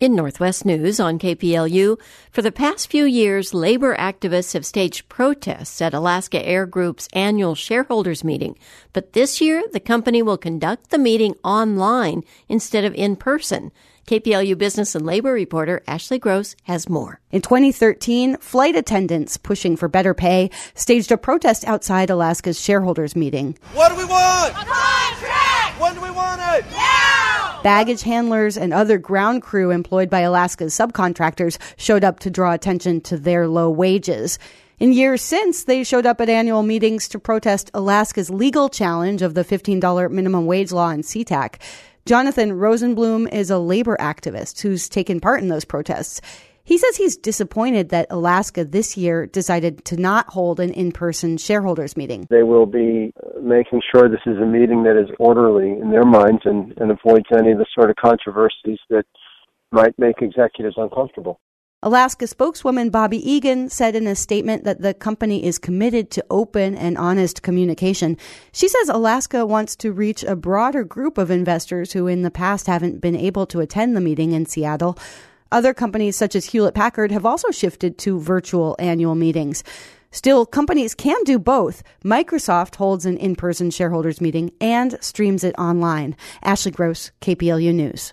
In Northwest News on KPLU, for the past few years, labor activists have staged protests at Alaska Air Group's annual shareholders meeting. But this year, the company will conduct the meeting online instead of in person. KPLU business and labor reporter Ashley Gross has more. In 2013, flight attendants pushing for better pay staged a protest outside Alaska's shareholders meeting. What do we want? A contract! When do we want it? Now! Baggage handlers and other ground crew employed by Alaska's subcontractors showed up to draw attention to their low wages. In years since, they showed up at annual meetings to protest Alaska's legal challenge of the $15 minimum wage law in SeaTac. Jonathan Rosenblum is a labor activist who's taken part in those protests. He says he's disappointed that Alaska this year decided to not hold an in-person shareholders meeting. They will be making sure this is a meeting that is orderly in their minds and avoids any of the sort of controversies that might make executives uncomfortable. Alaska spokeswoman Bobby Egan said in a statement that the company is committed to open and honest communication. She says Alaska wants to reach a broader group of investors who in the past haven't been able to attend the meeting in Seattle. Other companies such as Hewlett-Packard have also shifted to virtual annual meetings. Still, companies can do both. Microsoft holds an in-person shareholders meeting and streams it online. Ashley Gross, KPLU News.